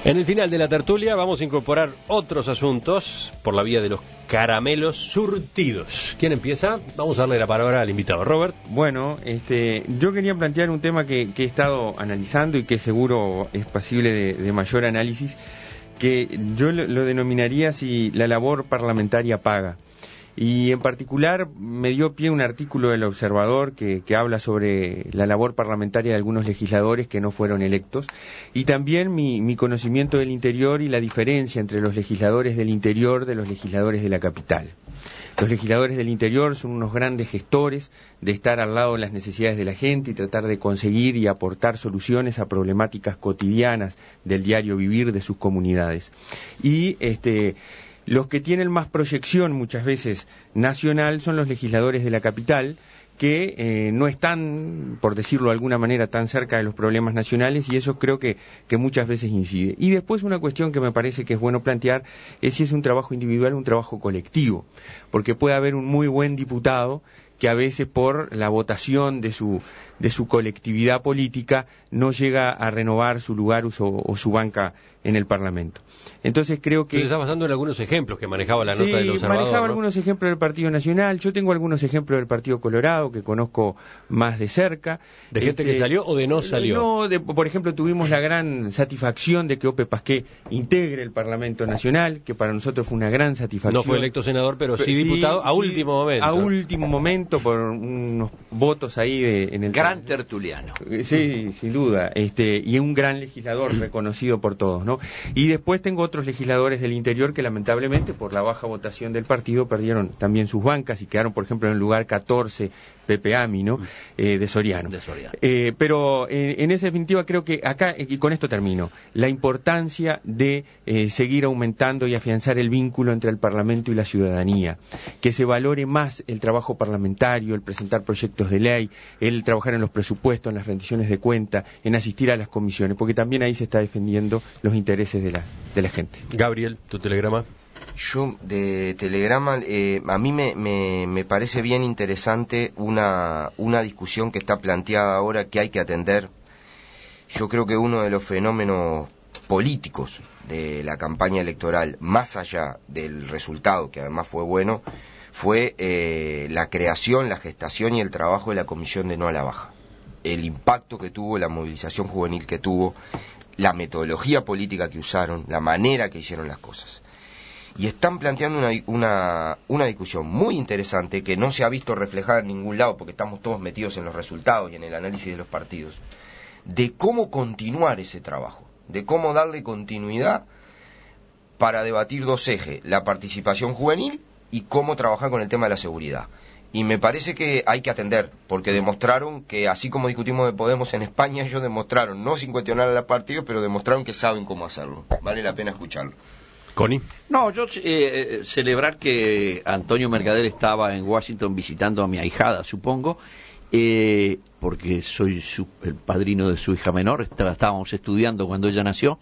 En el final de la tertulia vamos a incorporar otros asuntos por la vía de los caramelos surtidos. ¿Quién empieza? Vamos a darle la palabra al invitado, Robert. Bueno, yo quería plantear un tema que he estado analizando y que seguro es pasible de mayor análisis, que yo lo denominaría así: la labor parlamentaria paga. Y en particular me dio pie un artículo del Observador que habla sobre la labor parlamentaria de algunos legisladores que no fueron electos, y también mi conocimiento del interior y la diferencia entre los legisladores del interior de los legisladores de la capital. Los legisladores del interior son unos grandes gestores de estar al lado de las necesidades de la gente y tratar de conseguir y aportar soluciones a problemáticas cotidianas del diario vivir de sus comunidades. Y los que tienen más proyección, muchas veces nacional, son los legisladores de la capital, que no están, por decirlo de alguna manera, tan cerca de los problemas nacionales, y eso creo que muchas veces incide. Y después una cuestión que me parece que es bueno plantear es si es un trabajo individual o un trabajo colectivo, porque puede haber un muy buen diputado que a veces por la votación de su colectividad política no llega a renovar su lugar o su banca en el Parlamento. Entonces creo que... Usted está basando en algunos ejemplos que manejaba la nota del Observador. Sí, manejaba, ¿no?, algunos ejemplos del Partido Nacional. Yo tengo algunos ejemplos del Partido Colorado que conozco más de cerca. ¿De gente que salió o de no salió? No, por ejemplo, tuvimos la gran satisfacción de que Ope Pasqué integre el Parlamento Nacional, que para nosotros fue una gran satisfacción. No fue electo senador, pero sí diputado a último momento. A último momento, por unos votos ahí en el... Gran tertuliano. Sí, sin duda. Y un gran legislador reconocido por todos, ¿no? Y después tengo otros legisladores del interior que lamentablemente por la baja votación del partido perdieron también sus bancas y quedaron, por ejemplo, en el lugar 14 Pepe Ami, ¿no? De Soriano. Pero en esa definitiva creo que acá, y con esto termino, la importancia de seguir aumentando y afianzar el vínculo entre el Parlamento y la ciudadanía, que se valore más el trabajo parlamentario, el presentar proyectos de ley, el trabajar en los presupuestos, en las rendiciones de cuenta, en asistir a las comisiones, porque también ahí se está defendiendo los intereses de la gente. Gabriel, tu telegrama. Yo, de telegrama, a mí me parece bien interesante una discusión que está planteada ahora que hay que atender. Yo creo que uno de los fenómenos políticos de la campaña electoral, más allá del resultado, que además fue bueno, fue la creación, la gestación y el trabajo de la Comisión de No a la Baja. El impacto que tuvo, la movilización juvenil que tuvo, la metodología política que usaron, la manera que hicieron las cosas. Y están planteando una discusión muy interesante que no se ha visto reflejada en ningún lado, porque estamos todos metidos en los resultados y en el análisis de los partidos, de cómo continuar ese trabajo, de cómo darle continuidad para debatir dos ejes: la participación juvenil y cómo trabajar con el tema de la seguridad. Y me parece que hay que atender, porque demostraron que, así como discutimos de Podemos en España, ellos demostraron, no sin cuestionar a los partidos, pero demostraron que saben cómo hacerlo. Vale la pena escucharlo. Connie. No, yo celebrar que Antonio Mercader estaba en Washington visitando a mi ahijada, supongo, porque soy el padrino de su hija menor, estábamos estudiando cuando ella nació,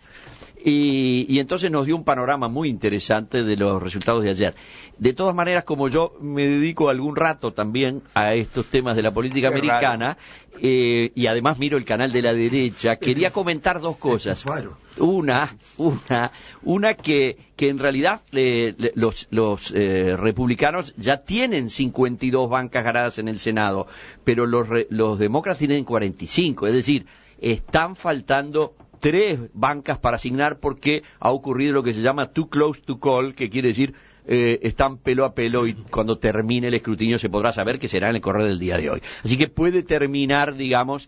y entonces nos dio un panorama muy interesante de los resultados de ayer. De todas maneras, como yo me dedico algún rato también a estos temas de la política americana, y además miro el canal de la derecha, quería comentar dos cosas. Una que en realidad los republicanos ya tienen 52 bancas ganadas en el Senado, pero los demócratas tienen 45, es decir, están faltando 3 bancas para asignar porque ha ocurrido lo que se llama too close to call, que quiere decir están pelo a pelo, y cuando termine el escrutinio se podrá saber que será en el correr del día de hoy. Así que puede terminar, digamos,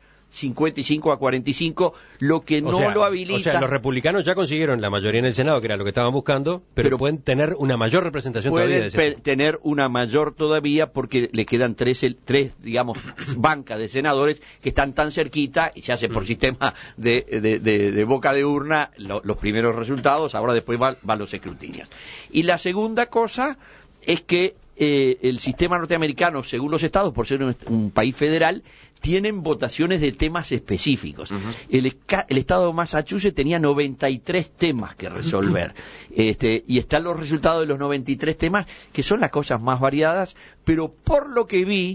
55-45, lo que no lo habilita... O sea, los republicanos ya consiguieron la mayoría en el Senado, que era lo que estaban buscando, pero pueden tener una mayor representación todavía. Pueden tener una mayor todavía porque le quedan tres, digamos, bancas de senadores que están tan cerquita, y se hace por sistema de boca de urna los primeros resultados, ahora después van los escrutinios. Y la segunda cosa es que el sistema norteamericano, según los estados, por ser un país federal, tienen votaciones de temas específicos. El estado de Massachusetts tenía 93 temas que resolver, y están los resultados de los 93 temas, que son las cosas más variadas, pero por lo que vi,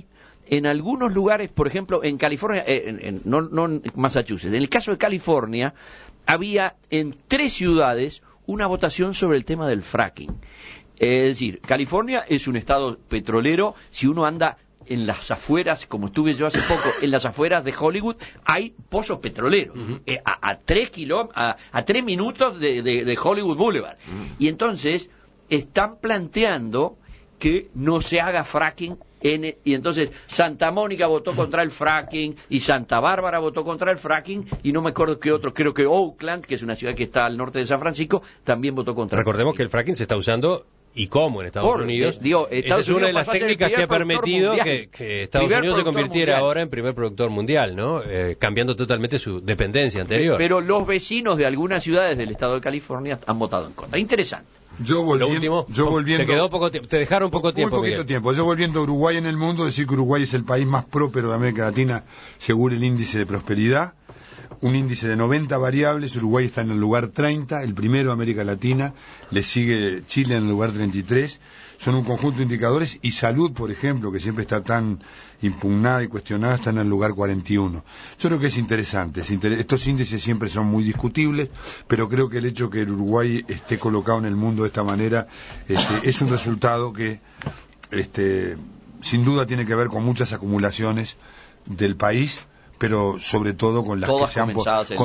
en algunos lugares, por ejemplo, en California, no en Massachusetts, en el caso de California, había en 3 ciudades una votación sobre el tema del fracking. Es decir, California es un estado petrolero. Si uno anda en las afueras, como estuve yo hace poco, en las afueras de Hollywood, hay pozos petroleros, a 3 minutos de Hollywood Boulevard. Y entonces están planteando que no se haga fracking y entonces Santa Mónica votó contra el fracking y Santa Bárbara votó contra el fracking y no me acuerdo qué otro, creo que Oakland, que es una ciudad que está al norte de San Francisco, también votó contra Recordemos el fracking. que el fracking se está usando y cómo en Estados Unidos. Esa es una de las técnicas que ha permitido que Estados Unidos se convirtiera ahora en primer productor mundial, ¿no? Cambiando totalmente su dependencia anterior. Pero los vecinos de algunas ciudades del estado de California han votado en contra. Interesante. Yo volviendo, te quedó poco tiempo, te dejaron poco tiempo. Muy poquito tiempo. Yo volviendo a Uruguay en el mundo, decir que Uruguay es el país más próspero de América Latina según el índice de prosperidad. Un índice de 90 variables, Uruguay está en el lugar 30, el primero de América Latina, le sigue Chile en el lugar 33, son un conjunto de indicadores, y salud, por ejemplo, que siempre está tan impugnada y cuestionada, está en el lugar 41. Yo creo que es interesante, estos índices siempre son muy discutibles, pero creo que el hecho que el Uruguay esté colocado en el mundo de esta manera es un resultado que sin duda tiene que ver con muchas acumulaciones del país, pero sobre todo con las todas que se han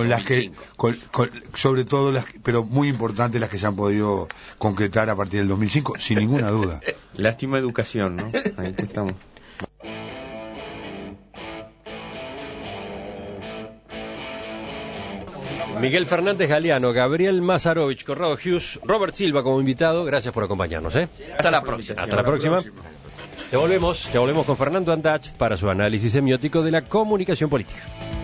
sobre todo pero muy importantes, las que se han podido concretar a partir del 2005, sin ninguna duda. Lástima educación, ¿no? Ahí estamos. Miguel Fernández Galeano, Gabriel Mazarovich, Corrado Hughes, Robert Silva como invitado, gracias por acompañarnos. Hasta la próxima. Hasta la próxima. Te volvemos con Fernando Andach para su análisis semiótico de la comunicación política.